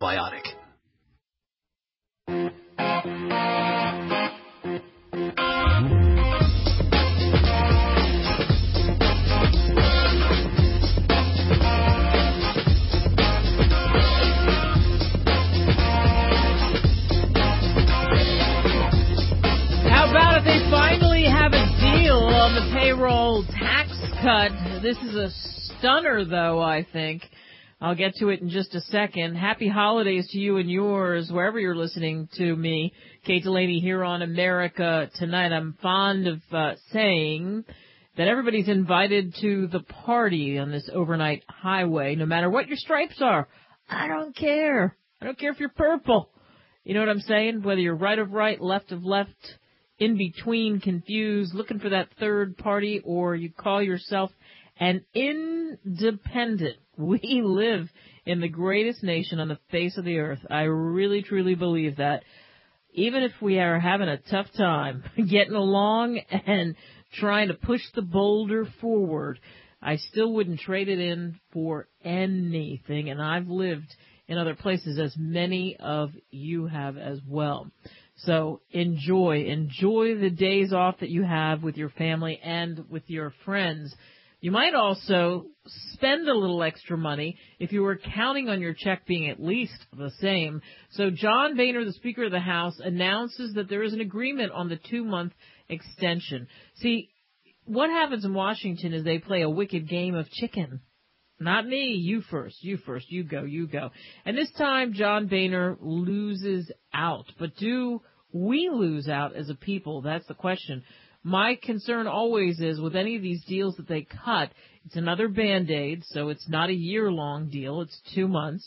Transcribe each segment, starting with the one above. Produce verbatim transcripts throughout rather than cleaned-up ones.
Biotic. How about if they finally have a deal on the payroll tax cut? This is a stunner, though, I think. I'll get to it in just a second. Happy holidays to you and yours, wherever you're listening to me. Kate Delaney here on America Tonight. I'm fond of uh, saying that everybody's invited to the party on this overnight highway, no matter what your stripes are. I don't care. I don't care if you're purple. You know what I'm saying? Whether you're right of right, left of left, in between, confused, looking for that third party, or you call yourself an independent. We live in the greatest nation on the face of the earth. I really, truly believe that. Even if we are having a tough time getting along and trying to push the boulder forward, I still wouldn't trade it in for anything. And I've lived in other places, as many of you have as well. So enjoy, enjoy the days off that you have with your family and with your friends. You might also spend a little extra money if you were counting on your check being at least the same. So John Boehner, the Speaker of the House, announces that there is an agreement on the two-month extension. See, what happens in Washington is they play a wicked game of chicken. Not me, you first, you first, you go, you go. And this time John Boehner loses out. But do we lose out as a people? That's the question. My concern always is with any of these deals that they cut, it's another Band-Aid, so it's not a year-long deal, it's two months.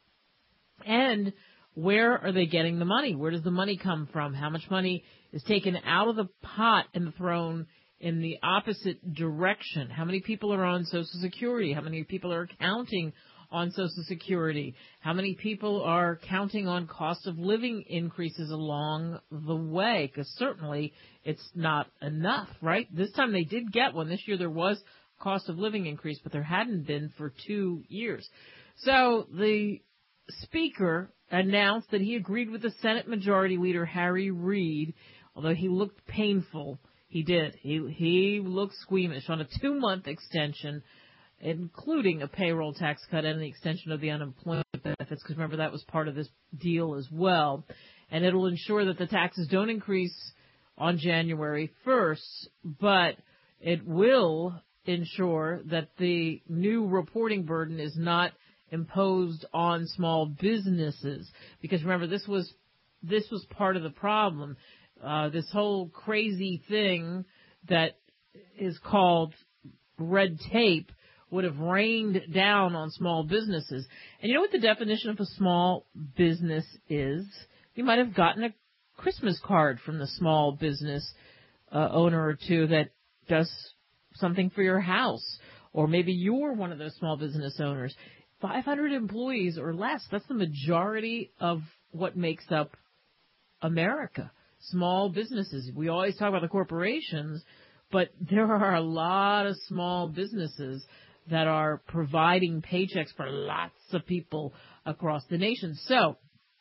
And where are they getting the money? Where does the money come from? How much money is taken out of the pot and thrown in the opposite direction? How many people are on Social Security? How many people are counting on Social Security? How many people are counting on cost of living increases along the way? Because certainly it's not enough, right? This time they did get one. This year there was cost of living increase, but there hadn't been for two years. So the Speaker announced that he agreed with the Senate Majority Leader Harry Reid, although he looked painful. He did. He, he looked squeamish on a two-month extension, including a payroll tax cut and the extension of the unemployment benefits, because remember that was part of this deal as well. And it'll ensure that the taxes don't increase on January first, but it will ensure that the new reporting burden is not imposed on small businesses. Because remember, this was this was part of the problem. Uh, this whole crazy thing that is called red tape would have rained down on small businesses. And you know what the definition of a small business is? You might have gotten a Christmas card from the small business uh, owner or two that does something for your house. Or maybe you're one of those small business owners. five hundred employees or less, that's the majority of what makes up America. Small businesses. We always talk about the corporations, but there are a lot of small businesses that are providing paychecks for lots of people across the nation. So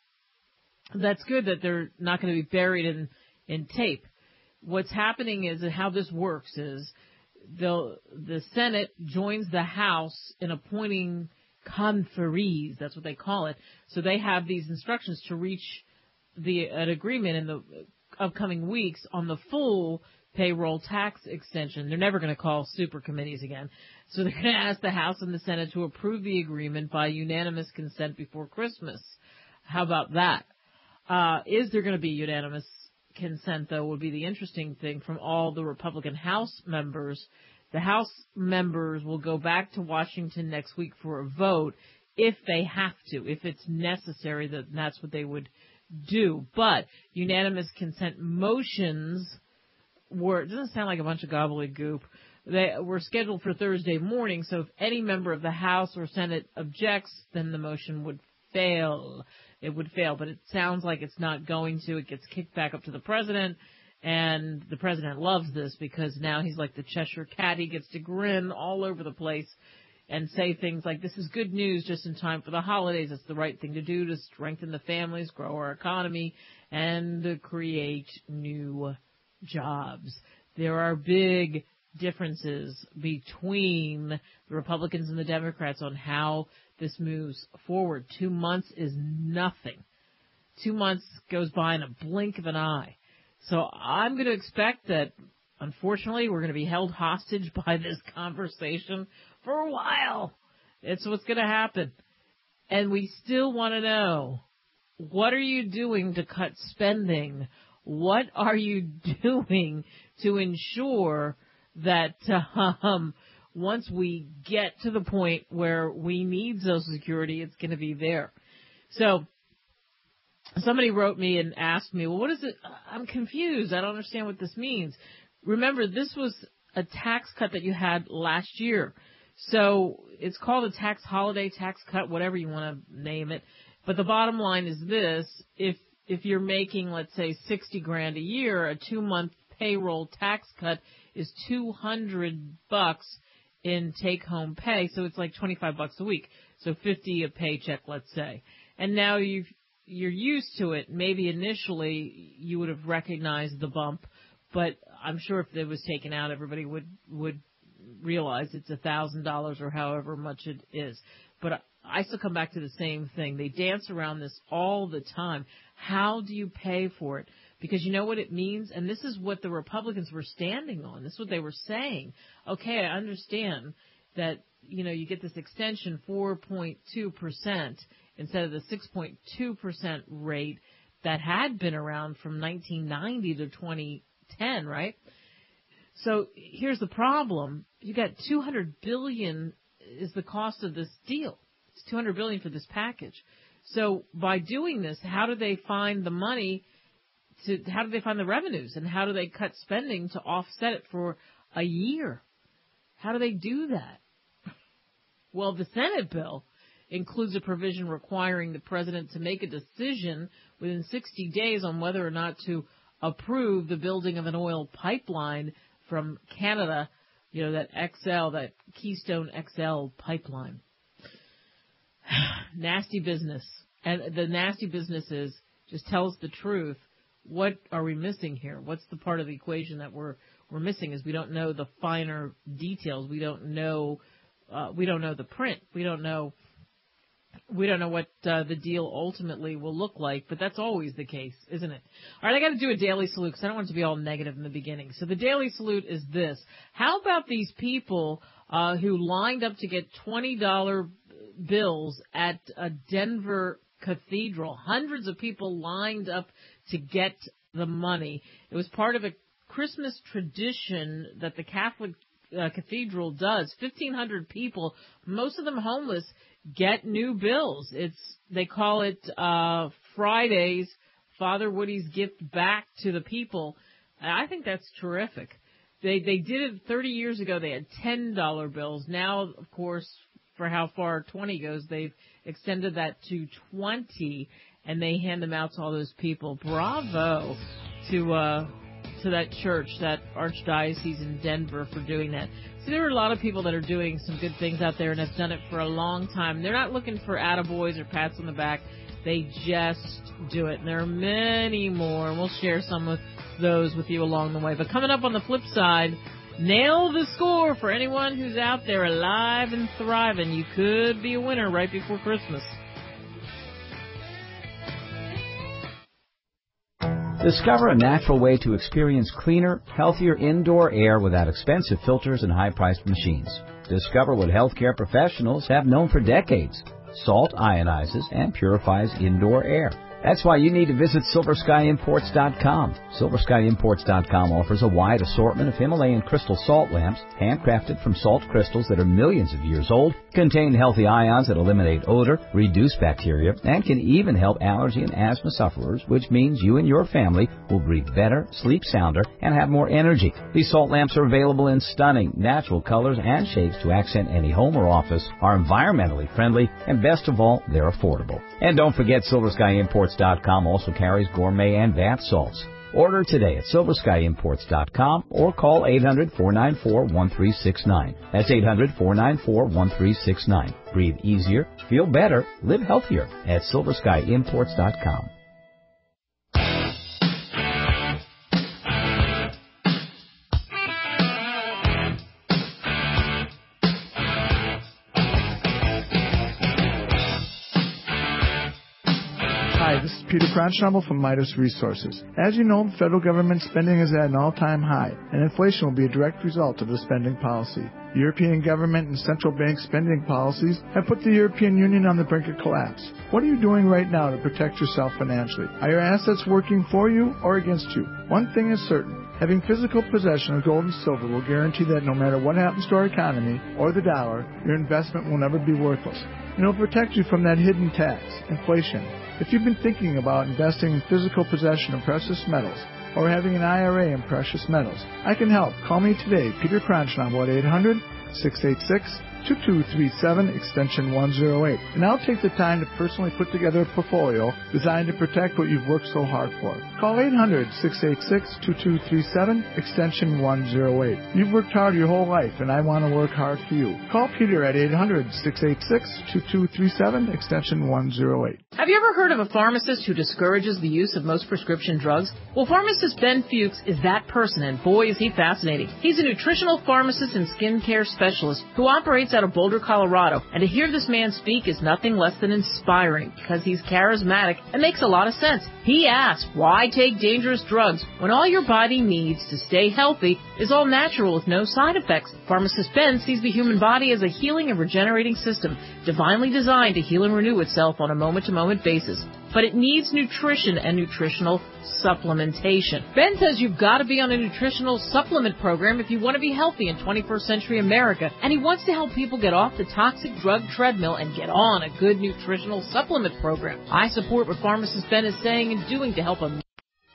that's good that they're not going to be buried in, in tape. What's happening is that how this works is the the Senate joins the House in appointing conferees. That's what they call it. So they have these instructions to reach the an agreement in the upcoming weeks on the full payroll tax extension. They're never going to call super committees again. So they're going to ask the House and the Senate to approve the agreement by unanimous consent before Christmas. How about that? Uh, is there going to be unanimous consent, though, would be the interesting thing from all the Republican House members. The House members will go back to Washington next week for a vote if they have to, if it's necessary, that that's what they would do. But unanimous consent motions were, it doesn't sound like a bunch of gobbledygook. They were scheduled for Thursday morning, so if any member of the House or Senate objects, then the motion would fail. It would fail, but it sounds like it's not going to. It gets kicked back up to the president, and the president loves this because now he's like the Cheshire Cat. He gets to grin all over the place. and say things like, this is good news just in time for the holidays. It's the right thing to do to strengthen the families, grow our economy, and create new jobs. There are big differences between the Republicans and the Democrats on how this moves forward. Two months is nothing. Two months goes by in a blink of an eye. So I'm going to expect that, unfortunately, we're going to be held hostage by this conversation for a while. It's what's going to happen. And we still want to know, what are you doing to cut spending? What are you doing to ensure that um, once we get to the point where we need Social Security, it's going to be there? So somebody wrote me and asked me, well, what is it? I'm confused. I don't understand what this means. Remember, this was a tax cut that you had last year. So it's called a tax holiday, tax cut, whatever you want to name it. But the bottom line is this: if if you're making, let's say, sixty grand a year, a two-month payroll tax cut is two hundred bucks in take-home pay. So it's like twenty-five bucks a week. So fifty a paycheck, let's say. And now you've, you're used to it. Maybe initially you would have recognized the bump, but I'm sure if it was taken out, everybody would, would realize it's a thousand dollars or however much it is. But I still come back to the same thing. They dance around this all the time. How do you pay for it? Because you know what it means? And this is what the Republicans were standing on. This is what they were saying. Okay, I understand that, you know, you get this extension four point two percent instead of the six point two percent rate that had been around from nineteen ninety to twenty ten, right? So here's the problem. You got two hundred billion dollars is the cost of this deal. It's two hundred billion dollars for this package. So by doing this, how do they find the money to, how do they find the revenues, and how do they cut spending to offset it for a year? How do they do that? Well, the Senate bill includes a provision requiring the president to make a decision within sixty days on whether or not to approve the building of an oil pipeline from Canada, you know, that X L, that Keystone X L pipeline. Nasty business. And the nasty business is, just tell us the truth. What are we missing here? What's the part of the equation that we're we're missing? Is we don't know the finer details. We don't know uh, we don't know the print. We don't know we don't know what uh, the deal ultimately will look like. But that's always the case, isn't it? All right, I got to do a daily salute because I don't want it to be all negative in the beginning. So the daily salute is this: how about these people uh, who lined up to get twenty dollar bills at a Denver cathedral? Hundreds of people lined up to get the money. It was part of a Christmas tradition that the Catholic uh, cathedral does. fifteen hundred people, most of them homeless, get new bills. It's they call it uh, Friday's Father Woody's gift back to the people. I think that's terrific. They they did it thirty years ago. They had ten dollar bills. Now, of course, for how far twenty goes, they've extended that to twenty, and they hand them out to all those people. Bravo to uh, to that church, that archdiocese in Denver, for doing that. So there are a lot of people that are doing some good things out there and have done it for a long time. They're not looking for attaboys or pats on the back. They just do it. And there are many more, and we'll share some of those with you along the way. But coming up on the flip side, nail the score for anyone who's out there alive and thriving. You could be a winner right before Christmas. Discover a natural way to experience cleaner, healthier indoor air without expensive filters and high-priced machines. Discover what healthcare professionals have known for decades. Salt ionizes and purifies indoor air. That's why you need to visit Silver Sky Imports dot com. Silver Sky Imports dot com offers a wide assortment of Himalayan crystal salt lamps, handcrafted from salt crystals that are millions of years old, contain healthy ions that eliminate odor, reduce bacteria, and can even help allergy and asthma sufferers, which means you and your family will breathe better, sleep sounder, and have more energy. These salt lamps are available in stunning, natural colors and shapes to accent any home or office, are environmentally friendly, and best of all, they're affordable. And don't forget, Silver Sky Imports dot com also carries gourmet and bath salts. Order today at silver sky imports dot com or call eight hundred, four nine four, one three six nine. That's eight hundred, four nine four, one three six nine. Breathe easier, feel better, live healthier at silver sky imports dot com. Hi, this is Peter Cronschnabel from Midas Resources. As you know, the federal government spending is at an all-time high, and inflation will be a direct result of the spending policy. The European government and central bank spending policies have put the European Union on the brink of collapse. What are you doing right now to protect yourself financially? Are your assets working for you or against you? One thing is certain. Having physical possession of gold and silver will guarantee that no matter what happens to our economy or the dollar, your investment will never be worthless. And it will protect you from that hidden tax, inflation. If you've been thinking about investing in physical possession of precious metals or having an I R A in precious metals, I can help. Call me today, Peter Cronschnabel, at eight hundred, six eight six, two two three seven, extension one oh eight. And I'll take the time to personally put together a portfolio designed to protect what you've worked so hard for. Call eight hundred, six eight six, two two three seven, extension one oh eight. You've worked hard your whole life, and I want to work hard for you. Call Peter at eight hundred, six eight six, two two three seven, extension one oh eight. Have you ever heard of a pharmacist who discourages the use of most prescription drugs? Well, pharmacist Ben Fuchs is that person, and boy, is he fascinating. He's a nutritional pharmacist and skincare specialist who operates out of Boulder, Colorado, and to hear this man speak is nothing less than inspiring because he's charismatic and makes a lot of sense. He asks, why take dangerous drugs when all your body needs to stay healthy is all natural with no side effects? Pharmacist Ben sees the human body as a healing and regenerating system, divinely designed to heal and renew itself on a moment-to-moment basis. But it needs nutrition and nutritional supplementation. Ben says you've got to be on a nutritional supplement program if you want to be healthy in twenty-first century America, and he wants to help people get off the toxic drug treadmill and get on a good nutritional supplement program. I support what pharmacist Ben is saying and doing to help him.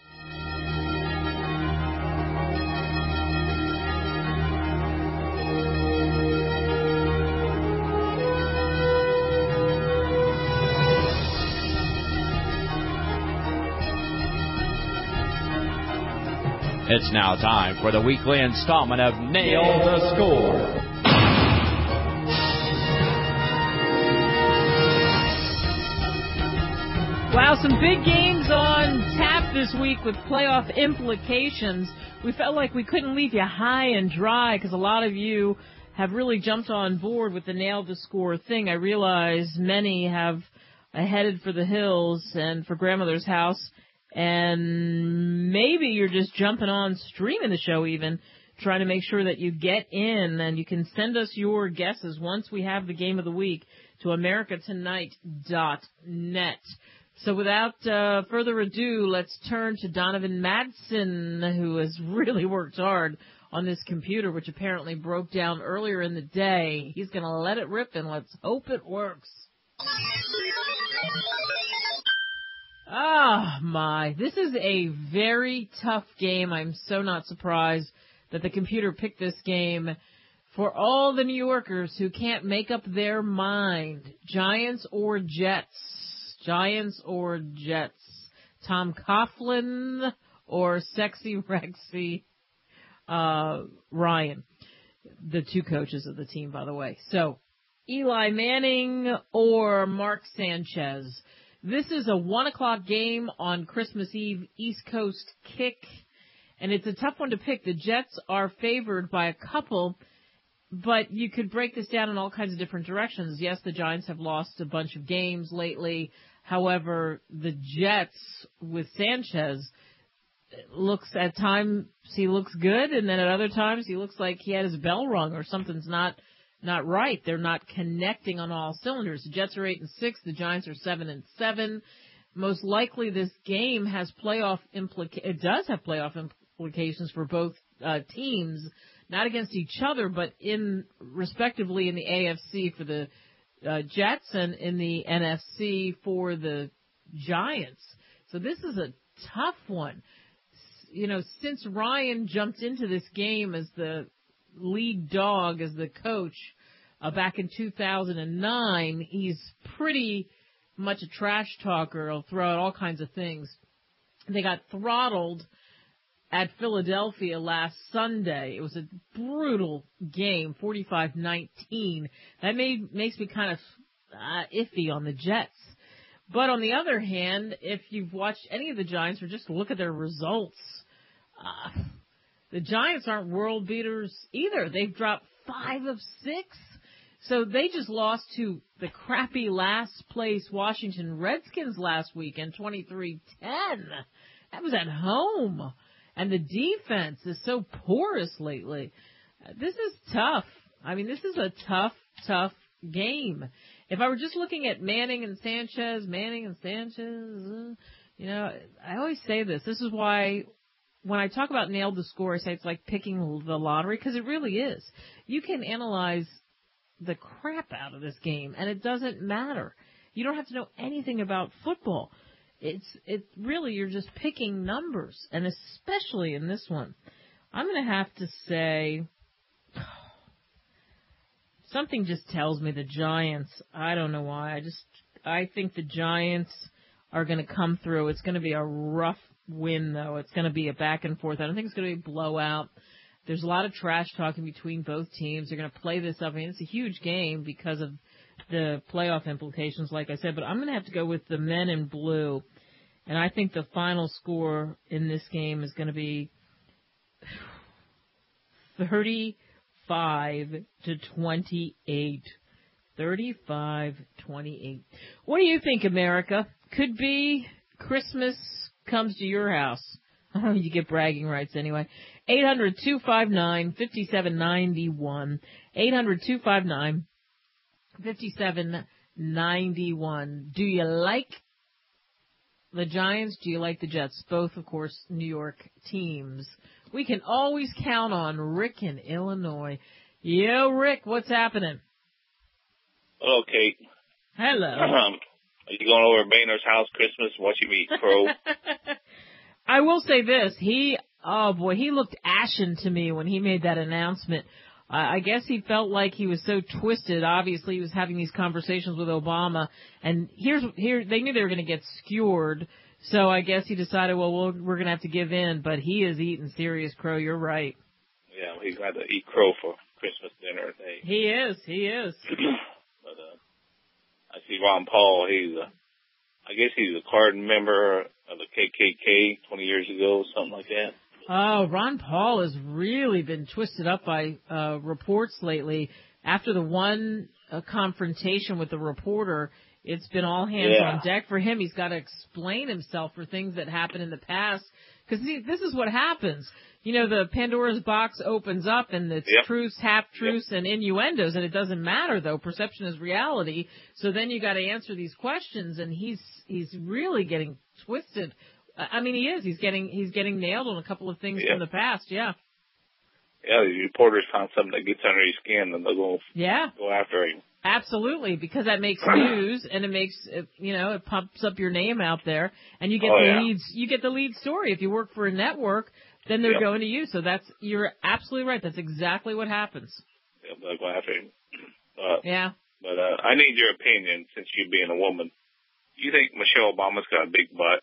It's now time for the weekly installment of Nail the Score. Wow, some big games on tap this week with playoff implications. We felt like we couldn't leave you high and dry because a lot of you have really jumped on board with the Nail the Score thing. I realize many have headed for the hills and for grandmother's house. And maybe you're just jumping on, streaming the show even, trying to make sure that you get in. And you can send us your guesses once we have the game of the week to america tonight dot net. So without uh, further ado, let's turn to Donovan Madsen, who has really worked hard on this computer, which apparently broke down earlier in the day. He's going to let it rip, and let's hope it works. Ah, oh, my. This is a very tough game. I'm so not surprised that the computer picked this game for all the New Yorkers who can't make up their mind. Giants or Jets? Giants or Jets? Tom Coughlin or Sexy Rexy uh, Ryan? The two coaches of the team, by the way. So, Eli Manning or Mark Sanchez? This is a one o'clock game on Christmas Eve, East Coast kick, and it's a tough one to pick. The Jets are favored by a couple, but you could break this down in all kinds of different directions. Yes, the Giants have lost a bunch of games lately. However, the Jets with Sanchez looks at times he looks good, and then at other times he looks like he had his bell rung or something's not Not right. They're not connecting on all cylinders. The Jets are eight and six. The Giants are seven and seven. Most likely, this game has playoff implica- It does have playoff implications for both uh, teams, not against each other, but in respectively in the A F C for the uh, Jets and in the N F C for the Giants. So this is a tough one. You know, since Ryan jumped into this game as the lead dog as the coach uh, back in two thousand nine, he's pretty much a trash talker. He'll throw out all kinds of things. They got throttled at Philadelphia last Sunday. It was a brutal game, forty-five nineteen. That made, makes me kind of uh, iffy on the Jets. But on the other hand, if you've watched any of the Giants or just look at their results, uh, the Giants aren't world beaters either. They've dropped five of six. So they just lost to the crappy last place Washington Redskins last weekend, twenty-three ten. That was at home. And the defense is so porous lately. This is tough. I mean, this is a tough, tough game. If I were just looking at Manning and Sanchez, Manning and Sanchez, you know, I always say this. This is why when I talk about nailed the score, I say it's like picking the lottery, because it really is. You can analyze the crap out of this game, and it doesn't matter. You don't have to know anything about football. It's it really, you're just picking numbers, and especially in this one. I'm going to have to say something just tells me the Giants, I don't know why, I just I think the Giants are going to come through. It's going to be a rough win, though. It's going to be a back and forth. I don't think it's going to be a blowout. There's a lot of trash talking between both teams. They're going to play this up. I mean, it's a huge game because of the playoff implications, like I said. But I'm going to have to go with the men in blue. And I think the final score in this game is going to be thirty-five to twenty-eight. thirty-five twenty-eight. What do you think, America? Could be Christmas comes to your house. Oh, you get bragging rights anyway. eight hundred two five nine five seven nine one. eight hundred two five nine five seven nine one. Do you like the Giants? Do you like the Jets? Both, of course, New York teams. We can always count on Rick in Illinois. Yo, Rick, what's happening? Hello, Kate. Hello. Um, are you going over to Boehner's house Christmas? What you eat, Crow? I will say this. He, oh boy, he looked ashen to me when he made that announcement. Uh, I guess he felt like he was so twisted. Obviously, he was having these conversations with Obama, and here's here they knew they were going to get skewered. So I guess he decided, well, we'll we're going to have to give in. But he is eating serious crow. You're right. Yeah, he's got to eat crow for Christmas dinner. Hey. He is. He is. But uh, I see Ron Paul. He's a, I guess he's a card member of the K K K twenty years ago, something like that. Oh, Ron Paul has really been twisted up by uh, reports lately. After the one uh, confrontation with the reporter, it's been all hands yeah. on deck for him. He's got to explain himself for things that happened in the past. Because this is what happens. You know, the Pandora's box opens up, and it's yep. truths, half-truths, yep. and innuendos, and it doesn't matter, though. Perception is reality. So then you got to answer these questions, and he's he's really getting twisted. I mean, he is. He's getting he's getting nailed on a couple of things yep. from the past, yeah. Yeah, these reporters found something that gets under his skin, and they'll go, yeah. go after him. Absolutely, because that makes news, and it makes, you know, it pumps up your name out there, and you get oh, the yeah. leads. You get the lead story. If you work for a network, then they're yep. going to you. So that's, you're absolutely right. That's exactly what happens. Yeah, they'll go after him. Uh, yeah. But uh, I need your opinion, since you being a woman. Do you think Michelle Obama's got a big butt?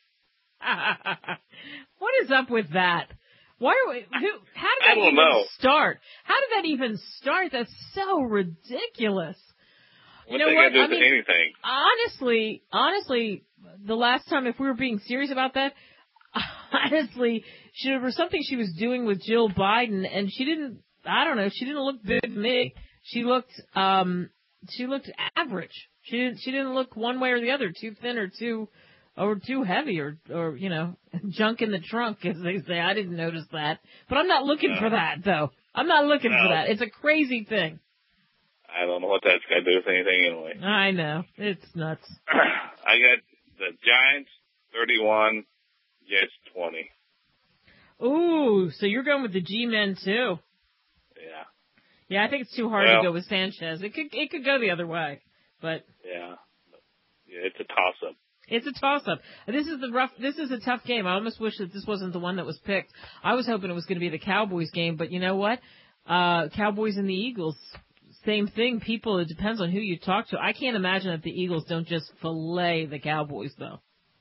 What is up with that? Why are we, who, how did that I don't even know. start? How did that even start? That's so ridiculous. What you know they what? gonna do I with mean, anything? honestly, honestly, the last time, if we were being serious about that, honestly, she, there was something she was doing with Jill Biden, and she didn't, I don't know, she didn't look good to me. She looked, um, she looked average. She didn't, she didn't look one way or the other, too thin or too, or too heavy, or, or, you know, junk in the trunk, as they say. I didn't notice that. But I'm not looking no. for that, though. I'm not looking no. for that. It's a crazy thing. I don't know what that's got to do with anything anyway. I know. It's nuts. I got the Giants, thirty-one, Jets, twenty. Ooh, so you're going with the G-men, too. Yeah. Yeah, I think it's too hard well, to go with Sanchez. It could it could go the other way, but yeah, yeah, it's a toss-up. It's a toss-up. This is the rough. This is a tough game. I almost wish that this wasn't the one that was picked. I was hoping it was going to be the Cowboys game, but you know what? Uh, Cowboys and the Eagles, same thing. People, it depends on who you talk to. I can't imagine that the Eagles don't just fillet the Cowboys, though.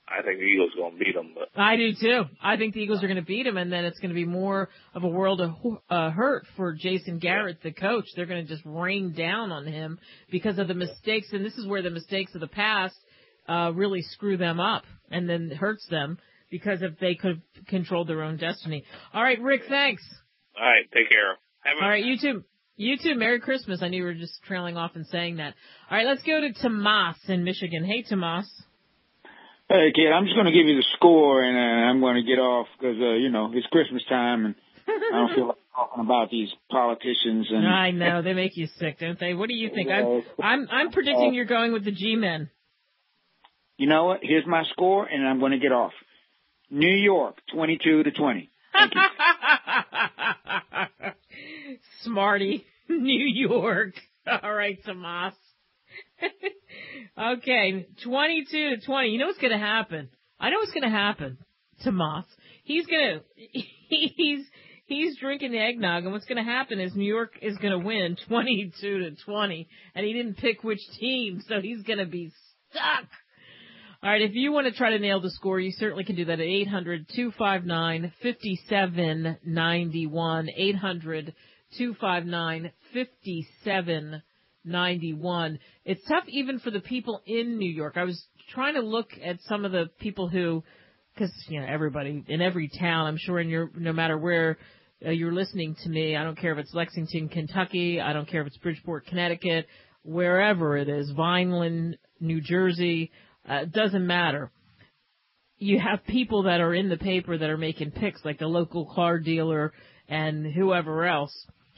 I think the Eagles are going to beat them. But I do too. I think the Eagles are going to beat them, and then it's going to be more of a world of uh, hurt for Jason Garrett, the coach. They're going to just rain down on him because of the mistakes, and this is where the mistakes of the past uh, really screw them up, and then hurts them because if they could have controlled their own destiny. All right, Rick, thanks. All right, take care. Have a All right, you too. You too. Merry Christmas. I knew you were just trailing off and saying that. All right, let's go to Tomas in Michigan. Hey, Tomas. Hey, kid, I'm just going to give you the score, and uh, I'm going to get off because, uh, you know, it's Christmas time, and I don't feel like talking about these politicians. And I know. They make you sick, don't they? What do you think? I'm I'm, I'm predicting you're going with the G-men. You know what? Here's my score, and I'm going to get off. New York, twenty-two to twenty. Thank you. Smarty. New York. All right, Tomas. Okay, twenty-two to twenty. You know what's going to happen? I know what's going to happen, Tomas. He's going to, he's, he's drinking the eggnog, and what's going to happen is New York is going to win twenty-two to twenty, and he didn't pick which team, so he's going to be stuck. All right, if you want to try to nail the score, you certainly can do that at eight hundred, two five nine, five seven nine one, eight hundred, two five nine, five seven nine one. It's tough even for the people in New York. I was trying to look at some of the people who, because, you know, everybody in every town, I'm sure in your, no matter where uh, you're listening to me, I don't care if it's Lexington, Kentucky, I don't care if it's Bridgeport, Connecticut, wherever it is, Vineland, New Jersey, uh, it doesn't matter. You have people that are in the paper that are making picks, like the local car dealer and whoever else.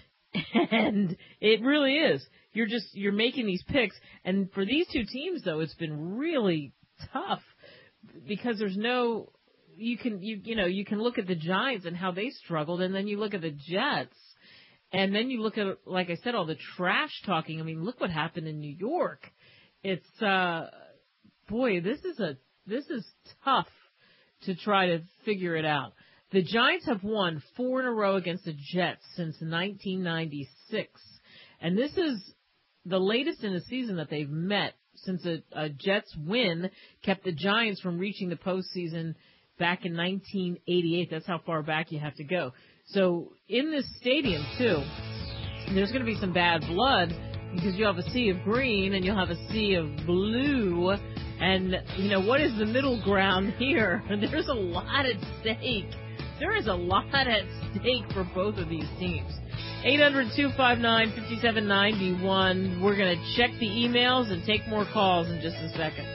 And it really is. You're just, you're making these picks. And for these two teams, though, it's been really tough because there's no, you can, you, you know, you can look at the Giants and how they struggled, and then you look at the Jets, and then you look at, like I said, all the trash talking. I mean, look what happened in New York. It's, uh, boy, this is a, this is tough to try to figure it out. The Giants have won four in a row against the Jets since nineteen ninety-six. And this is the latest in the season that they've met since a, a Jets win kept the Giants from reaching the postseason back in nineteen eighty-eight. That's how far back you have to go. So in this stadium, too, there's going to be some bad blood because you'll have a sea of green and you'll have a sea of blue. And, you know, what is the middle ground here? There's a lot at stake. There is a lot at stake for both of these teams. eight hundred, two five nine, five seven nine one. We're going to check the emails and take more calls in just a second.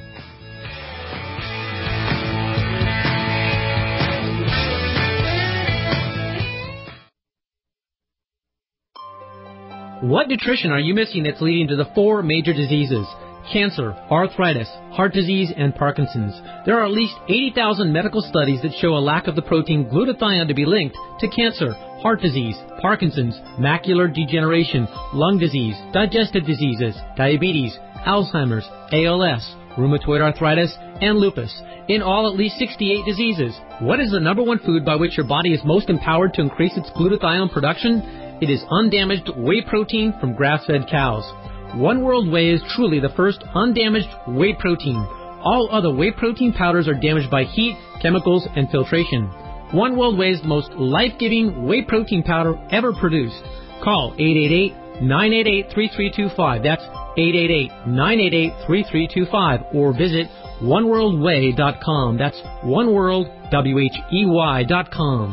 What nutrition are you missing that's leading to the four major diseases? Cancer, arthritis, heart disease, and Parkinson's. There are at least eighty thousand medical studies that show a lack of the protein glutathione to be linked to cancer, heart disease, Parkinson's, macular degeneration, lung disease, digestive diseases, diabetes, Alzheimer's, A L S, rheumatoid arthritis, and lupus. In all, at least sixty-eight diseases. What is the number one food by which your body is most empowered to increase its glutathione production? It is undamaged whey protein from grass-fed cows. One World Whey is truly the first undamaged whey protein. All other whey protein powders are damaged by heat, chemicals, and filtration. One World Whey is the most life-giving whey protein powder ever produced. Call eight eight eight, nine eight eight, three three two five. That's eight eight eight, nine eight eight, three three two five. Or visit one world whey dot com. That's oneworld, W H E Y dot com.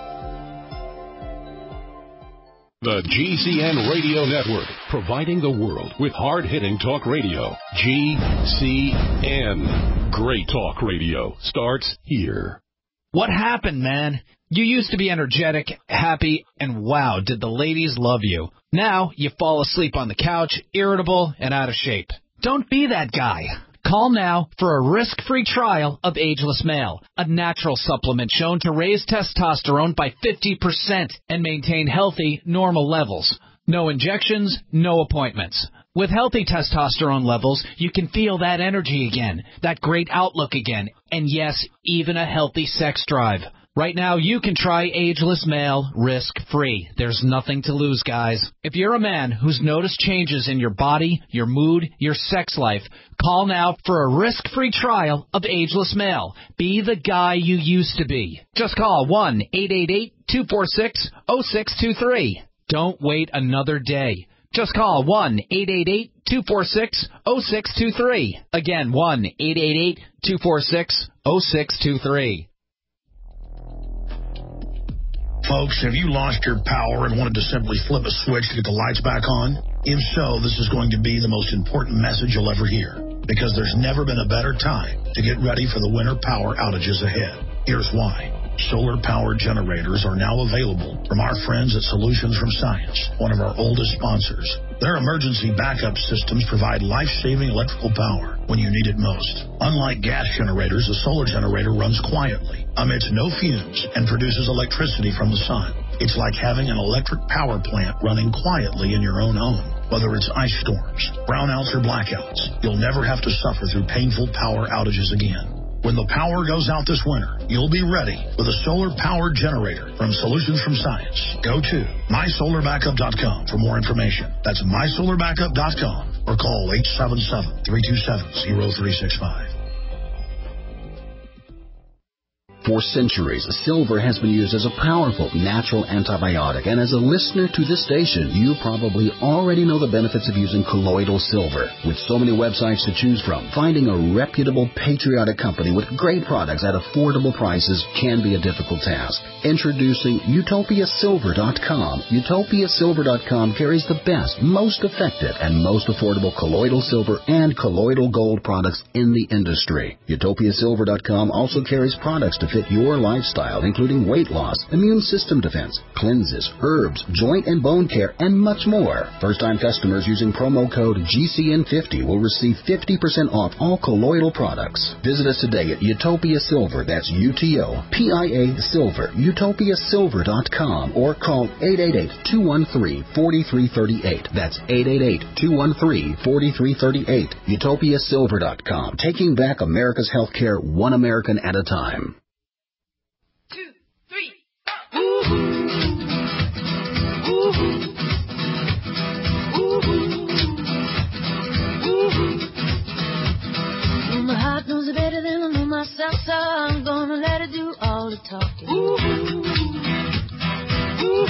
The G C N Radio Network, providing the world with hard-hitting talk radio. G C N. Great talk radio starts here. What happened, man? You used to be energetic, happy, and wow, did the ladies love you. Now, you fall asleep on the couch, irritable, and out of shape. Don't be that guy. Call now for a risk-free trial of Ageless Male, a natural supplement shown to raise testosterone by fifty percent and maintain healthy, normal levels. No injections, no appointments. With healthy testosterone levels, you can feel that energy again, that great outlook again, and yes, even a healthy sex drive. Right now, you can try Ageless Male risk-free. There's nothing to lose, guys. If you're a man who's noticed changes in your body, your mood, your sex life, call now for a risk-free trial of Ageless Male. Be the guy you used to be. Just call one eight eight eight, two four six, zero six two three. Don't wait another day. Just call one eight eight eight, two four six, zero six two three. Again, one eight eight eight, two four six, zero six two three. Folks, have you lost your power and wanted to simply flip a switch to get the lights back on? If so, this is going to be the most important message you'll ever hear, because there's never been a better time to get ready for the winter power outages ahead. Here's why. Solar power generators are now available from our friends at Solutions from Science, one of our oldest sponsors. Their emergency backup systems provide life-saving electrical power when you need it most. Unlike gas generators, a solar generator runs quietly, emits no fumes, and produces electricity from the sun. It's like having an electric power plant running quietly in your own home. Whether it's ice storms, brownouts, or blackouts, you'll never have to suffer through painful power outages again. When the power goes out this winter, you'll be ready with a solar-powered generator from Solutions from Science. Go to my solar backup dot com for more information. That's my solar backup dot com or call eight seven seven, three two seven, zero three six five. For centuries, silver has been used as a powerful natural antibiotic, and as a listener to this station, you probably already know the benefits of using colloidal silver. With so many websites to choose from, finding a reputable, patriotic company with great products at affordable prices can be a difficult task. Introducing Utopia Silver dot com. Utopia Silver dot com carries the best, most effective, and most affordable colloidal silver and colloidal gold products in the industry. Utopia Silver dot com also carries products to fit your lifestyle, including weight loss, immune system defense, cleanses, herbs, joint and bone care, and much more. First-time customers using promo code G C N fifty will receive fifty percent off all colloidal products. Visit us today at Utopia Silver, that's U T O P I A Silver, Utopia Silver dot com, or call eight eight eight, two one three, four three three eight. That's eight eight eight, two one three, four three three eight. Utopia Silver dot com, taking back America's healthcare one American at a time. My heart knows it better than I know myself, so I'm gonna let it do all the talking. Ooh, ooh.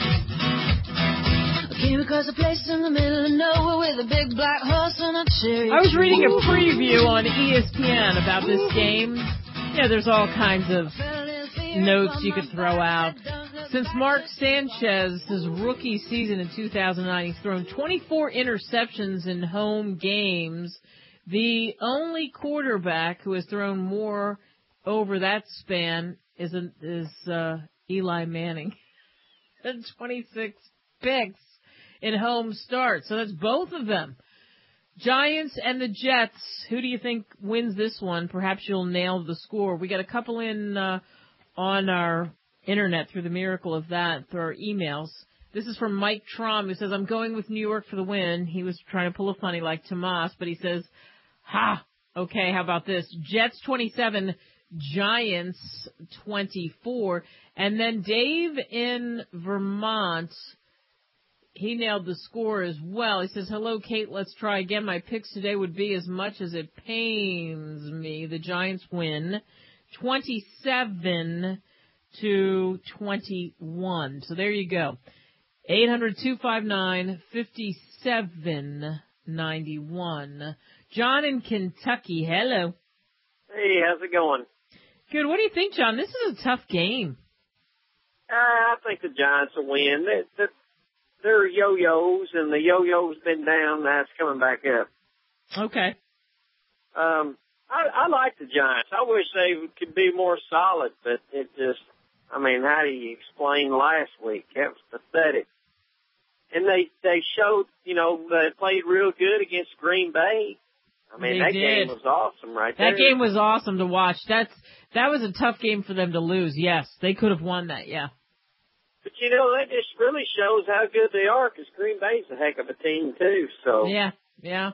I came across a place in the middle of nowhere with a big black horse and a cherry. I was reading a preview on E S P N about this game. Yeah, there's all kinds of notes you could throw out. Since Mark Sanchez's rookie season in two thousand nine, he's thrown twenty-four interceptions in home games. The only quarterback who has thrown more over that span is a, is uh, Eli Manning. twenty-six picks in home starts. So that's both of them. Giants and the Jets. Who do you think wins this one? Perhaps you'll nail the score. We got a couple in uh, on our internet through the miracle of that, through our emails. This is from Mike Trom, who says, I'm going with New York for the win. He was trying to pull a funny like Tomas, but he says, ha, okay, how about this? Jets twenty-seven, Giants twenty-four. And then Dave in Vermont, he nailed the score as well. He says, hello, Kate, let's try again. My picks today would be, as much as it pains me, the Giants win twenty-seven to twenty-one. So there you go. eight hundred, two five nine, five seven nine one. John in Kentucky, hello. Hey, how's it going? Good. What do you think, John? This is a tough game. Uh, I think the Giants will win. They, they, they're yo-yos, and the yo-yo's been down. Now it's coming back up. Okay. Um, I, I like the Giants. I wish they could be more solid, but it just, I mean, how do you explain last week? That was pathetic. And they, they showed, you know, they played real good against Green Bay. I mean, they that did. game was awesome right there. That game was awesome to watch. That's, that was a tough game for them to lose. Yes, they could have won that, yeah. But, you know, that just really shows how good they are, because Green Bay's a heck of a team, too. So yeah, yeah.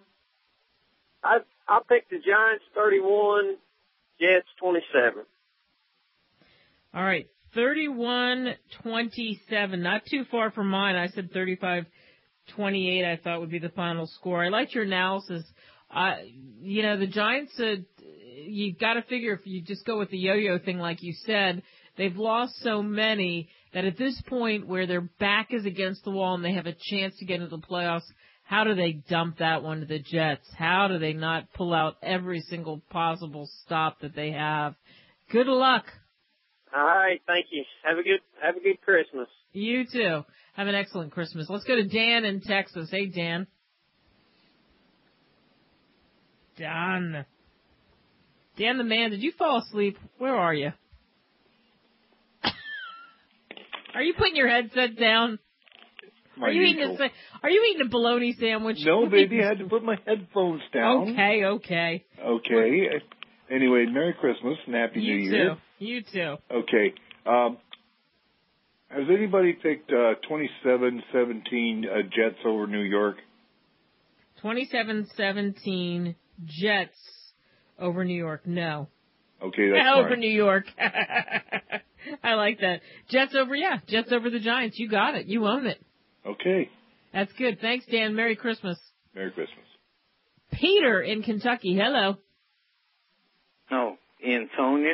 I, I'll pick the Giants thirty-one, Jets twenty-seven. All right, thirty-one twenty-seven. Not too far from mine. I said thirty-five twenty-eight I thought would be the final score. I liked your analysis. Uh, you know, the Giants, uh, you got to figure if you just go with the yo-yo thing like you said, they've lost so many that at this point where their back is against the wall and they have a chance to get into the playoffs, how do they dump that one to the Jets? How do they not pull out every single possible stop that they have? Good luck. All right, thank you. Have a good have a good Christmas. You too. Have an excellent Christmas. Let's go to Dan in Texas. Hey, Dan. Dan. Dan the man, did you fall asleep? Where are you? Are you putting your headset down? My are you usual. eating a Are you eating a bologna sandwich? No, baby, I had to put my headphones down. Okay, okay. Okay. Anyway, Merry Christmas and Happy You New too. Year. You too. Okay. Um, has anybody picked uh, twenty-seven seventeen uh, Jets over New York? twenty-seven seventeen Jets over New York. No. Okay, that's over fine. New York. I like that. Jets over, yeah. Jets over the Giants. You got it. You own it. Okay. That's good. Thanks, Dan. Merry Christmas. Merry Christmas. Peter in Kentucky. Hello. Oh, Ansonia?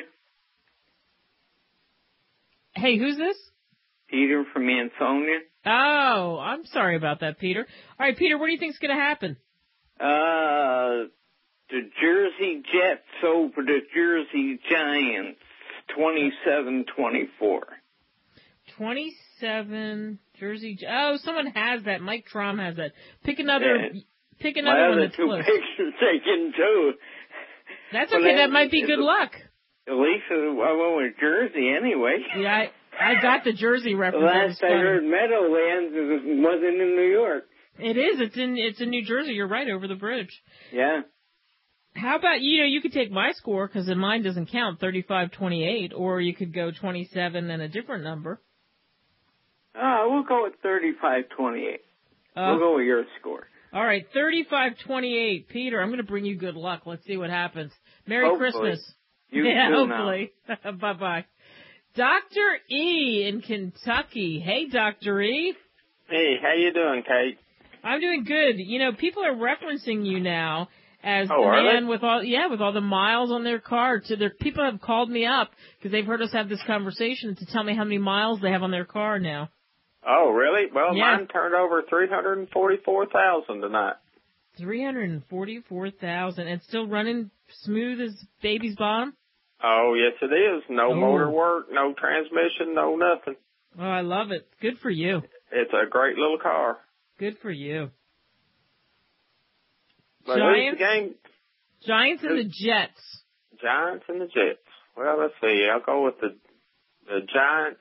Hey, who's this? Peter from Ansonia. Oh, I'm sorry about that, Peter. All right, Peter, what do you think's going to happen? Uh, the Jersey Jets over the Jersey Giants, twenty-seven twenty-four. twenty-seven Jersey. Oh, someone has that. Mike Trom has that. Pick another. Yeah. Pick another one My that's other two close. pictures taken too. That's Well, okay. that- That might be good luck. At least I went with Jersey anyway. Yeah, I, I got the Jersey The reference. That was last I funny. heard Meadowlands it wasn't in New York. It is. It's in. It's in New Jersey. You're right, over the bridge. Yeah. How about, you know, you could take my score because mine doesn't count, thirty-five twenty-eight, or you could go twenty-seven and a different number. Oh, we'll go with thirty-five twenty-eight. Uh, we'll go with your score. All right, thirty-five twenty-eight. Peter, I'm going to bring you good luck. Let's see what happens. Merry Hopefully. Christmas. You yeah, too hopefully. Bye-bye. Doctor E in Kentucky. Hey, Doctor E. Hey, how you doing, Kate? I'm doing good. You know, people are referencing you now as Oh, the are man they? with all, yeah, with all the miles on their car. To their people have called me up because they've heard us have this conversation to tell me how many miles they have on their car now. Oh, really? Well, Yeah. mine turned over three hundred forty-four thousand tonight. three hundred forty-four thousand and still running smooth as baby's bottom? Oh, yes, it is. No Oh. motor work, no transmission, no nothing. Oh, I love it. Good for you. It's a great little car. Good for you. But who's Giants? the game? Giants and the Jets. Giants and the Jets. Well, let's see. I'll go with the the Giants.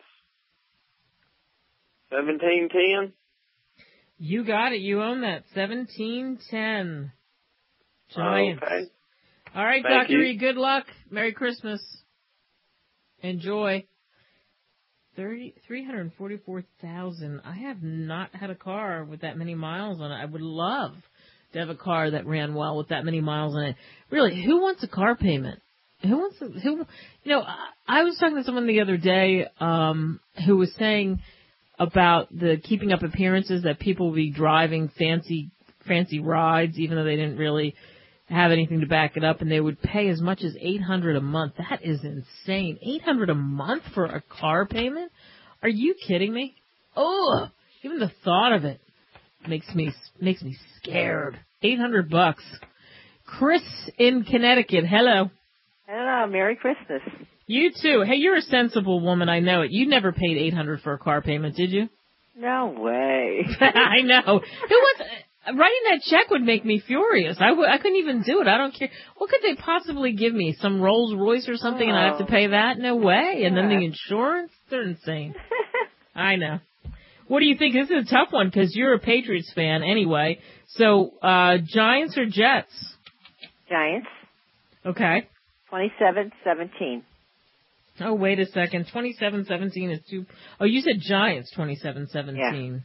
Seventeen ten. You got it. You own that. seventeen ten. Giants. Okay. All right, Thank Doctor you. E, good luck. Merry Christmas. Enjoy. Thirty three hundred forty-four thousand. I have not had a car with that many miles on it. I would love to have a car that ran well with that many miles on it. Really, who wants a car payment? Who wants to, who, you know, I, I was talking to someone the other day, um, who was saying about the keeping up appearances that people will be driving fancy, fancy rides even though they didn't really have anything to back it up, and they would pay as much as eight hundred dollars a month. That is insane. eight hundred dollars a month for a car payment? Are you kidding me? Oh, even the thought of it makes me makes me scared. eight hundred bucks. Chris in Connecticut. Hello. Hello. Merry Christmas. You too. Hey, you're a sensible woman. I know it. You never paid eight hundred dollars for a car payment, did you? No way. I know. Who wants? Writing that check would make me furious. I, w- I couldn't even do it. I don't care. What could they possibly give me? Some Rolls Royce or something, and I have to pay that? No way. And then the insurance? They're insane. I know. What do you think? This is a tough one because you're a Patriots fan anyway. So, uh, Giants or Jets? Giants. Okay. twenty-seven seventeen. Oh, wait a second. twenty-seven seventeen is too... Oh, you said Giants twenty-seven seventeen.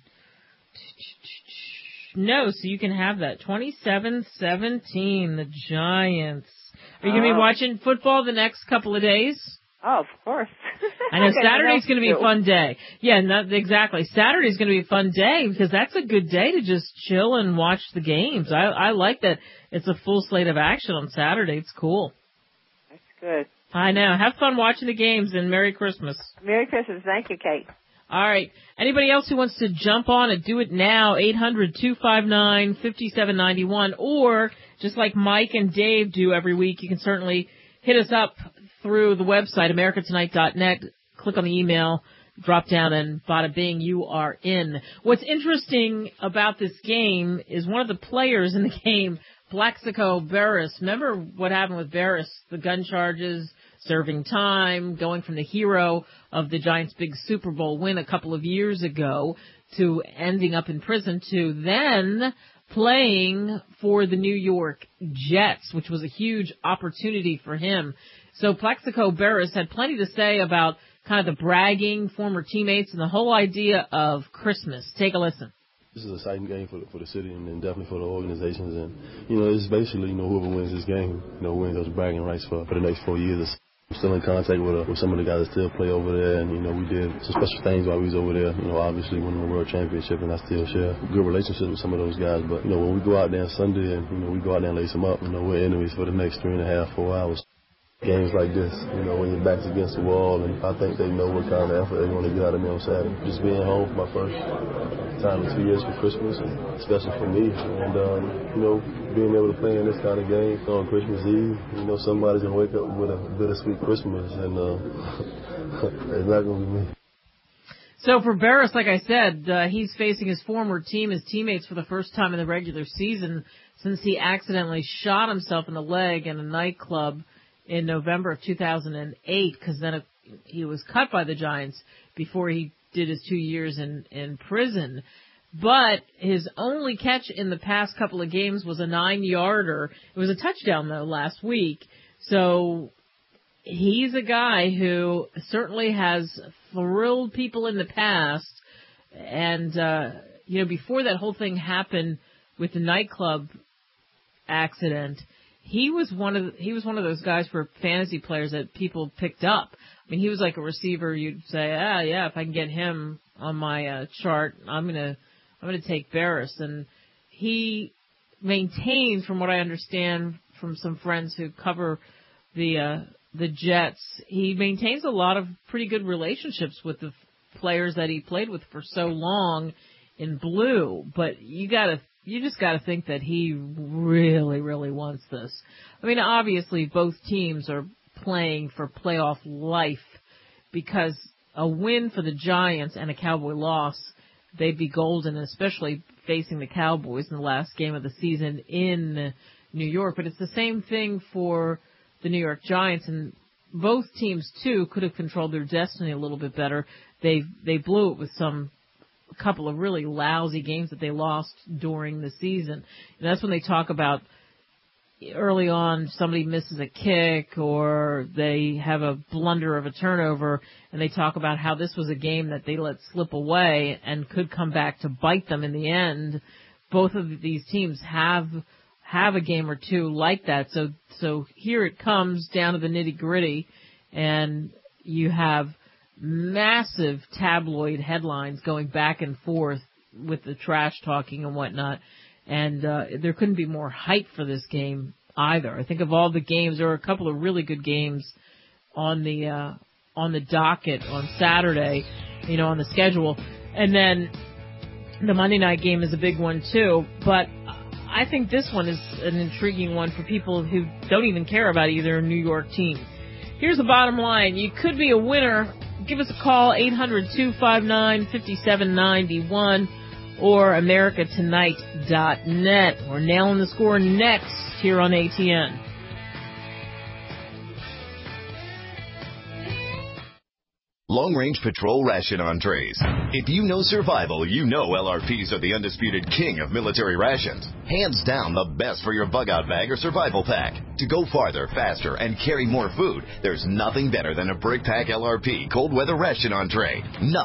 No, so you can have that. twenty-seven seventeen, the Giants. Are you going to be Oh. watching football the next couple of days? Oh, of course. I know Saturday's going to be a fun day. Yeah, not exactly. Saturday's going to be a fun day because that's a good day to just chill and watch the games. I, I like that it's a full slate of action on Saturday. It's cool. That's good. I know. Have fun watching the games and Merry Christmas. Merry Christmas. Thank you, Kate. All right. Anybody else who wants to jump on and do it now, eight hundred two five nine five seven nine one, or just like Mike and Dave do every week, you can certainly hit us up through the website, america tonight dot net. Click on the email, drop down, and bada bing, you are in. What's interesting about this game is one of the players in the game, Plaxico Burress. Remember what happened with Burress? The gun charges, serving time, going from the hero of the Giants' big Super Bowl win a couple of years ago to ending up in prison to then playing for the New York Jets, which was a huge opportunity for him. So Plaxico Burress had plenty to say about kind of the bragging, former teammates, and the whole idea of Christmas. Take a listen. This is an exciting game for the, for the city and, and definitely for the organizations. And, you know, it's basically, you know, whoever wins this game, you know, wins those bragging rights for, for the next four years. I'm still in contact with, uh, with some of the guys that still play over there. And, you know, we did some special things while we was over there. You know, obviously winning the world championship, and I still share good relationships with some of those guys. But, you know, when we go out there on Sunday and, you know, we go out there and lace them up, you know, we're enemies for the next three and a half, four hours. Games like this, you know, when your back's against the wall, and I think they know what kind of effort they want to get out of me on Saturday. Just being home for my first time in two years for Christmas, and especially for me, and, um, you know, being able to play in this kind of game on Christmas Eve, you know, somebody's going to wake up with a bittersweet Christmas, and uh, it's not going to be me. So for Burress, like I said, uh, he's facing his former team, his teammates, for the first time in the regular season since he accidentally shot himself in the leg in a nightclub in November of two thousand eight, because then he was cut by the Giants before he did his two years in, in prison. But his only catch in the past couple of games was a nine-yarder. It was a touchdown, though, last week. So he's a guy who certainly has thrilled people in the past. And, uh, you know, before that whole thing happened with the nightclub accident, He was one of the, he was one of those guys for fantasy players that people picked up. I mean, he was like a receiver. You'd say, ah, yeah, if I can get him on my uh, chart, I'm gonna I'm gonna take Burress. And he maintains, from what I understand from some friends who cover the uh, the Jets, he maintains a lot of pretty good relationships with the players that he played with for so long in blue. But you gotta. You just got to think that he really, really wants this. I mean, obviously, both teams are playing for playoff life because a win for the Giants and a Cowboy loss, they'd be golden, especially facing the Cowboys in the last game of the season in New York. But it's the same thing for the New York Giants, and both teams, too, could have controlled their destiny a little bit better. They they blew it with some a couple of really lousy games that they lost during the season. And that's when they talk about early on somebody misses a kick or they have a blunder of a turnover, and they talk about how this was a game that they let slip away and could come back to bite them in the end. Both of these teams have have a game or two like that. So so here it comes down to the nitty-gritty, and you have massive tabloid headlines going back and forth with the trash talking and whatnot. And uh, there couldn't be more hype for this game either. I think of all the games, there were a couple of really good games on the uh, on the docket on Saturday, you know, on the schedule. And then the Monday night game is a big one too. But I think this one is an intriguing one for people who don't even care about either New York team. Here's the bottom line. You could be a winner. Give us a call, eight hundred two five nine five seven nine one or america tonight dot net. We're nailing the score next here on A T N. Long Range Patrol Ration Entrees. If you know survival, you know L R Ps are the undisputed king of military rations. Hands down the best for your bug-out bag or survival pack. To go farther, faster, and carry more food, there's nothing better than a Brick Pack L R P cold weather ration entree. Nothing.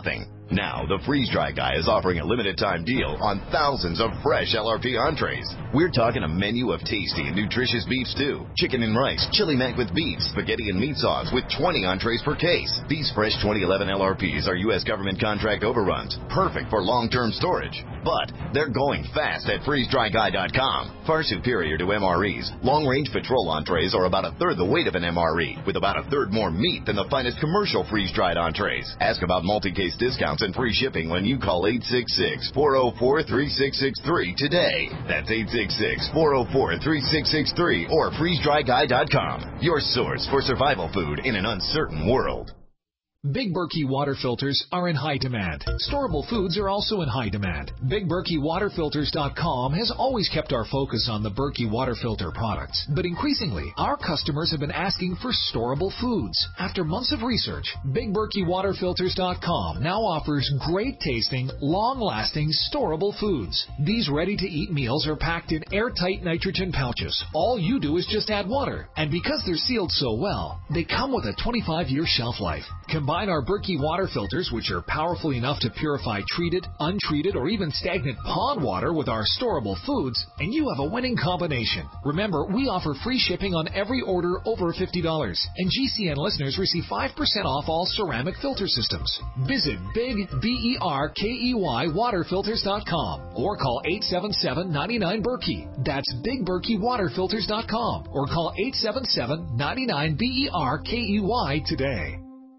Now, the Freeze Dry Guy is offering a limited-time deal on thousands of fresh L R P entrees. We're talking a menu of tasty and nutritious beef stew, chicken and rice, chili mac with beef, spaghetti and meat sauce with twenty entrees per case. These fresh twenty eleven L R Ps are U S government contract overruns, perfect for long-term storage. But they're going fast at freeze dry guy dot com. Far superior to M R Es, long-range patrol entrees are about a third the weight of an M R E, with about a third more meat than the finest commercial freeze-dried entrees. Ask about multi-case discounts and free shipping when you call eight six six, four oh four, three six six three today. That's eight six six, four oh four, three six six three or freeze dry guy dot com. Your source for survival food in an uncertain world. Big Berkey water filters are in high demand. Storable foods are also in high demand. Big Berkey Water Filters dot com has always kept our focus on the Berkey water filter products. But increasingly, our customers have been asking for storable foods. After months of research, Big Berkey Water Filters dot com now offers great tasting, long-lasting, storable foods. These ready-to-eat meals are packed in airtight nitrogen pouches. All you do is just add water. And because they're sealed so well, they come with a twenty-five year shelf life. Combine our Berkey water filters, which are powerful enough to purify treated, untreated, or even stagnant pond water with our storable foods, and you have a winning combination. Remember, we offer free shipping on every order over fifty dollars, and G C N listeners receive five percent off all ceramic filter systems. Visit Big B E R K E Y Water Filters dot com or call eight seven seven, nine nine, Berkey. That's Big Berkey Water Filters dot com or call eight seven seven, nine nine, B E R K E Y today.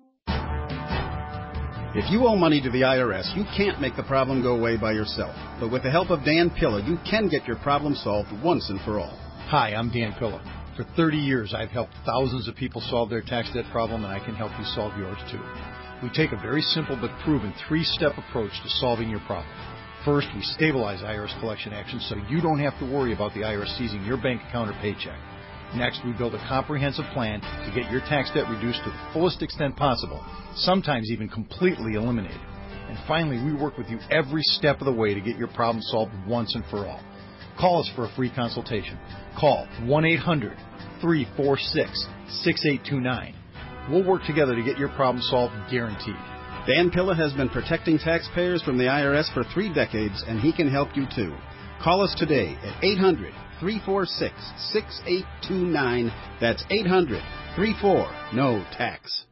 If you owe money to the I R S, you can't make the problem go away by yourself. But with the help of Dan Pilla, you can get your problem solved once and for all. Hi, I'm Dan Pilla. For thirty years, I've helped thousands of people solve their tax debt problem, and I can help you solve yours too. We take a very simple but proven three-step approach to solving your problem. First, we stabilize I R S collection actions so you don't have to worry about the I R S seizing your bank account or paycheck. Next, we build a comprehensive plan to get your tax debt reduced to the fullest extent possible, sometimes even completely eliminated. And finally, we work with you every step of the way to get your problem solved once and for all. Call us for a free consultation. Call one eight hundred, three four six, six eight two nine. We'll work together to get your problem solved, guaranteed. Dan Pilla has been protecting taxpayers from the I R S for three decades, and he can help you too. Call us today at eight hundred, three four six, six eight two nine. That's eight hundred, three four, N O tax.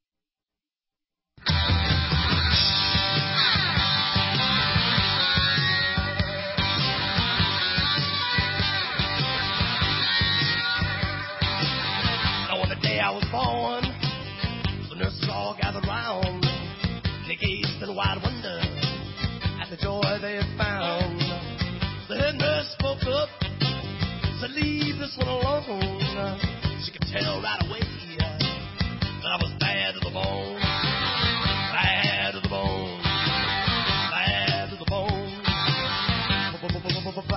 On the day I was born, the nurses all gathered round. They gazed in wide wonder at the joy they had found. The head nurse spoke up, said, leave this one alone. She could tell right away that I was bad to the bone. Bad to the bone. Bad to the bone. Bad.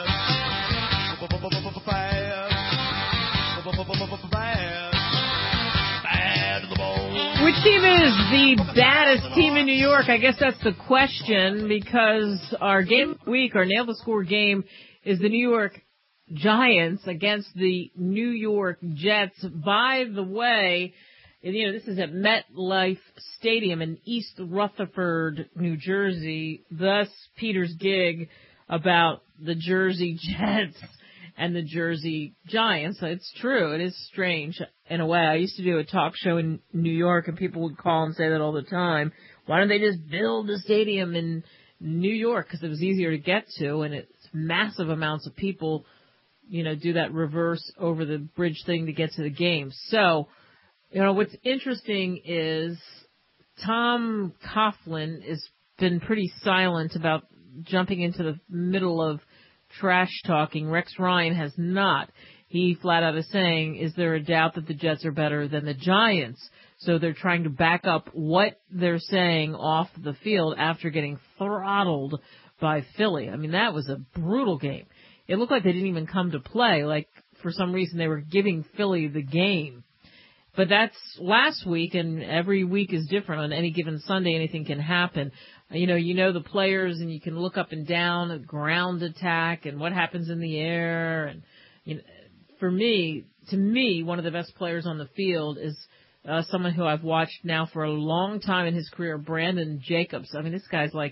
Bad to the bone. Which team is the baddest team in New York? I guess that's the question, because our game of the week, our Nail the Score game, is the New York Giants against the New York Jets. By the way, you know, this is at MetLife Stadium in East Rutherford, New Jersey. Thus, Peter's gig about the Jersey Jets and the Jersey Giants. It's true. It is strange in a way. I used to do a talk show in New York, and people would call and say that all the time. Why don't they just build a stadium in New York? Because it was easier to get to, and it's massive amounts of people, you know, do that reverse over the bridge thing to get to the game. So, you know, what's interesting is Tom Coughlin has been pretty silent about jumping into the middle of trash talking. Rex Ryan has not. He flat out is saying, is there a doubt that the Jets are better than the Giants? So they're trying to back up what they're saying off the field after getting throttled by Philly. I mean, that was a brutal game. It looked like they didn't even come to play. Like, for some reason, they were giving Philly the game. But that's last week, and every week is different. On any given Sunday, anything can happen. You know, you know the players, and you can look up and down at ground attack and what happens in the air. And you know, for me, to me, one of the best players on the field is uh, someone who I've watched now for a long time in his career, Brandon Jacobs. I mean, this guy's like,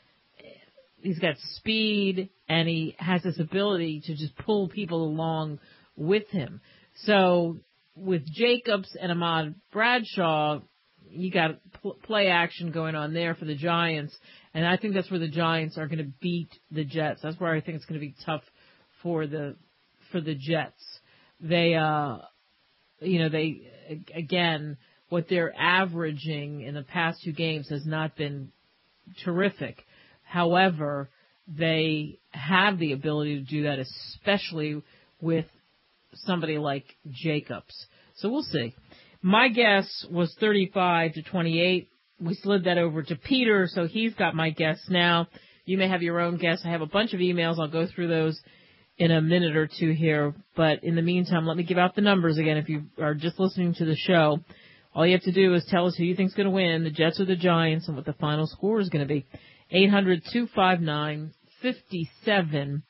he's got speed and he has this ability to just pull people along with him. So with Jacobs and Ahmad Bradshaw, you got pl- play action going on there for the Giants. And I think that's where the Giants are going to beat the Jets. That's where I think it's going to be tough for the, for the Jets. They, uh, you know, they, again, what they're averaging in the past two games has not been terrific. However, they have the ability to do that, especially with somebody like Jacobs. So we'll see. My guess was thirty-five to twenty-eight. We slid that over to Peter, so he's got my guess now. You may have your own guess. I have a bunch of emails. I'll go through those in a minute or two here. But in the meantime, let me give out the numbers again. If you are just listening to the show, all you have to do is tell us who you think is going to win, the Jets or the Giants, and what the final score is going to be. eight hundred two five nine five seven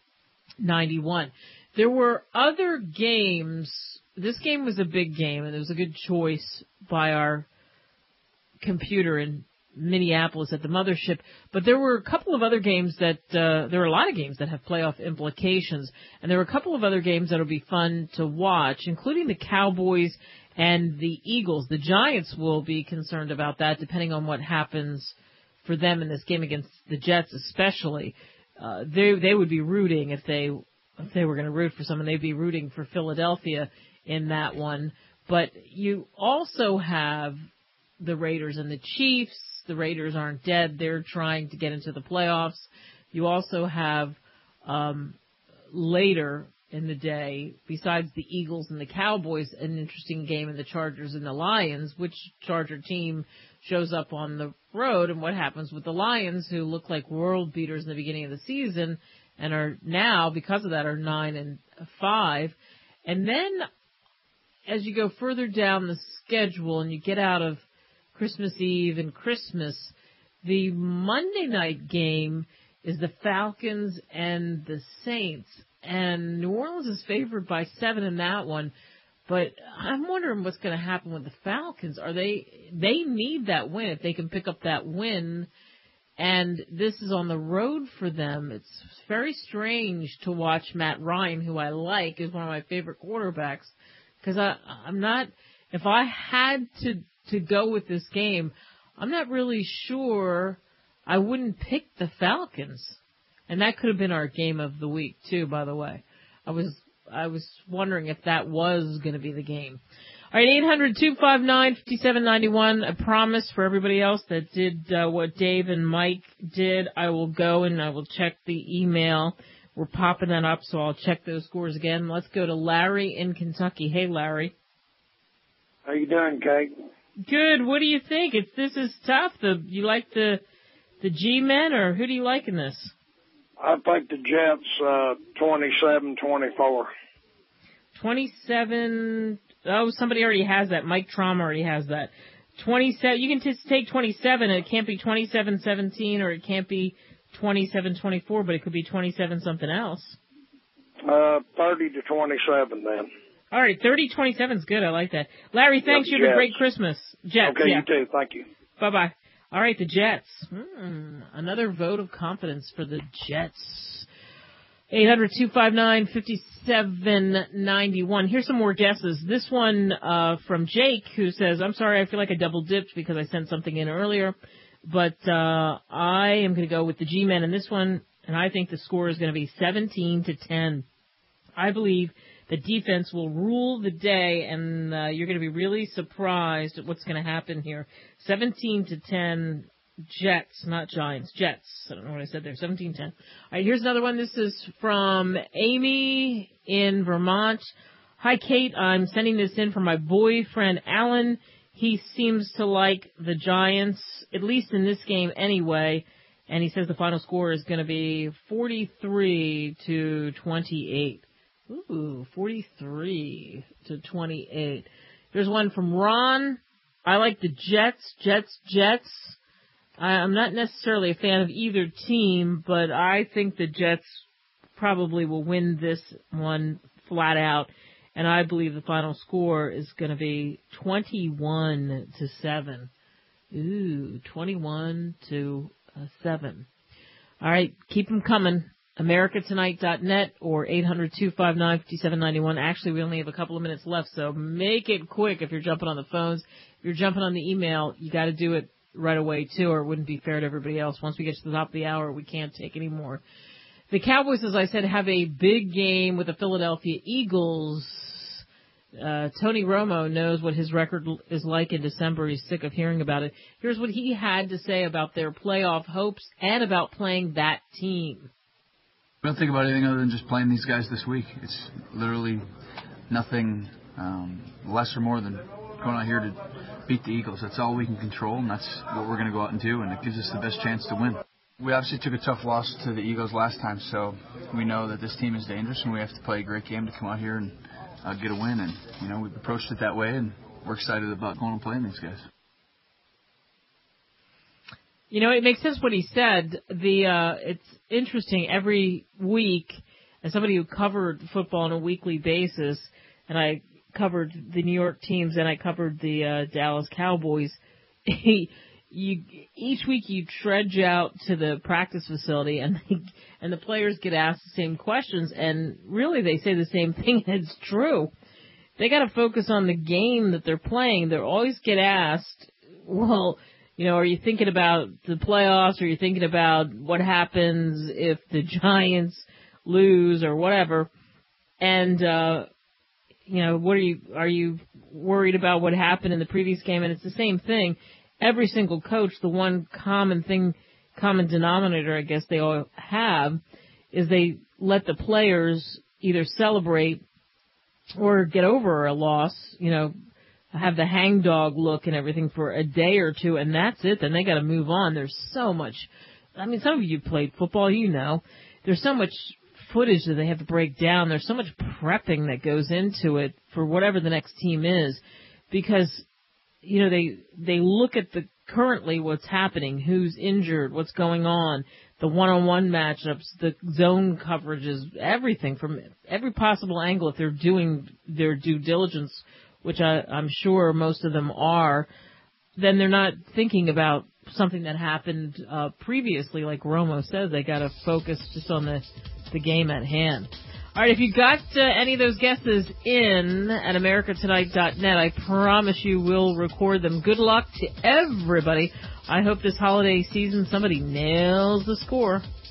nine one. There were other games. This game was a big game, and it was a good choice by our computer in Minneapolis at the mothership. But there were a couple of other games that, uh, there were a lot of games that have playoff implications, and there were a couple of other games that will be fun to watch, including the Cowboys and the Eagles. The Giants will be concerned about that, depending on what happens for them in this game against the Jets, especially. Uh, they they would be rooting if they if they were going to root for someone. They'd be rooting for Philadelphia in that one. But you also have the Raiders and the Chiefs. The Raiders aren't dead. They're trying to get into the playoffs. You also have um, later in the day, besides the Eagles and the Cowboys, an interesting game in the Chargers and the Lions. Which Charger team shows up on the road, and what happens with the Lions, who look like world beaters in the beginning of the season and are now, because of that, are nine and five. And then as you go further down the schedule and you get out of Christmas Eve and Christmas, the Monday night game is the Falcons and the Saints. And New Orleans is favored by seven in that one. But I'm wondering what's going to happen with the Falcons. Are they, they need that win if they can pick up that win. And this is on the road for them. It's very strange to watch Matt Ryan, who I like, is one of my favorite quarterbacks. Because I, I'm not, if I had to, to go with this game, I'm not really sure I wouldn't pick the Falcons. And that could have been our game of the week, too, by the way. I was I was wondering if that was going to be the game. All right, eight hundred two five nine five seven nine one. A promise for everybody else that did uh, what Dave and Mike did. I will go and I will check the email. We're popping that up, so I'll check those scores again. Let's go to Larry in Kentucky. Hey, Larry. How you doing, Kate? Good. What do you think? It's this is tough. The you like the the G-men, or who do you like in this? I think the Jets, uh, twenty-seven twenty-four. twenty-seven, oh, somebody already has that. Mike Trauma already has that. twenty-seven, you can just take twenty-seven, and it can't be twenty-seven seventeen, or it can't be twenty-seven twenty-four, but it could be twenty-seven something else. Uh, thirty to twenty-seven then. All right, thirty twenty-seven is good. I like that. Larry, thanks. Yep, you have a Jets. great Christmas. Jets, okay, yeah. you too. Thank you. Bye-bye. All right, the Jets. Hmm, another vote of confidence for the Jets. eight hundred two five nine five seven nine one. Here's some more guesses. This one uh, from Jake, who says, I'm sorry, I feel like I double-dipped because I sent something in earlier, but uh, I am going to go with the G-Men in this one, and I think the score is going to be seventeen to ten. I believe the defense will rule the day, and uh, you're going to be really surprised at what's going to happen here. seventeen to ten, Jets, not Giants, Jets. I don't know what I said there, seventeen ten. All right, here's another one. This is from Amy in Vermont. Hi, Kate. I'm sending this in from my boyfriend, Alan. He seems to like the Giants, at least in this game anyway, and he says the final score is going to be forty-three to twenty-eight. Ooh, forty-three to twenty-eight. Here's one from Ron. I like the Jets, Jets, Jets. I, I'm not necessarily a fan of either team, but I think the Jets probably will win this one flat out. and I believe the final score is going to be twenty-one to seven. Ooh, twenty-one to seven. All right, keep them coming. America Tonight dot net or eight hundred, two five nine, five seven nine one. Actually, we only have a couple of minutes left, so make it quick if you're jumping on the phones. If you're jumping on the email, you got to do it right away, too, or it wouldn't be fair to everybody else. Once we get to the top of the hour, we can't take any more. The Cowboys, as I said, have a big game with the Philadelphia Eagles. Uh, Tony Romo knows what his record is like in December. He's sick of hearing about it. Here's what he had to say about their playoff hopes and about playing that team. We don't think about anything other than just playing these guys this week. It's literally nothing um, less or more than going out here to beat the Eagles. That's all we can control, and that's what we're going to go out and do, and it gives us the best chance to win. We obviously took a tough loss to the Eagles last time, so we know that this team is dangerous, and we have to play a great game to come out here and uh, get a win. And, you know, we've approached it that way, and we're excited about going and playing these guys. You know, it makes sense what he said. The uh, it's interesting every week, as somebody who covered football on a weekly basis, and I covered the New York teams and I covered the uh, Dallas Cowboys. you each week you trudge out to the practice facility, and they, and the players get asked the same questions, and really they say the same thing. And it's true. They got to focus on the game that they're playing. They always get asked, well, you know, are you thinking about the playoffs? Are you thinking about what happens if the Giants lose or whatever? And, uh, you know, what are you, are you worried about what happened in the previous game? And it's the same thing. Every single coach, the one common thing, common denominator, I guess they all have, is they let the players either celebrate or get over a loss, you know, have the hangdog look and everything for a day or two, and that's it. Then they got to move on. There's so much. I mean, some of you played football, you know. There's so much footage that they have to break down. There's so much prepping that goes into it for whatever the next team is, because, you know, they they look at the currently what's happening, who's injured, what's going on, the one-on-one matchups, the zone coverages, everything from every possible angle. If they're doing their due diligence, which I, I'm sure most of them are, then they're not thinking about something that happened uh, previously. Like Romo says, they got to focus just on the, the game at hand. All right, if you got uh, any of those guesses in at America Tonight dot net, I promise you we'll record them. Good luck to everybody. I hope this holiday season somebody nails the score.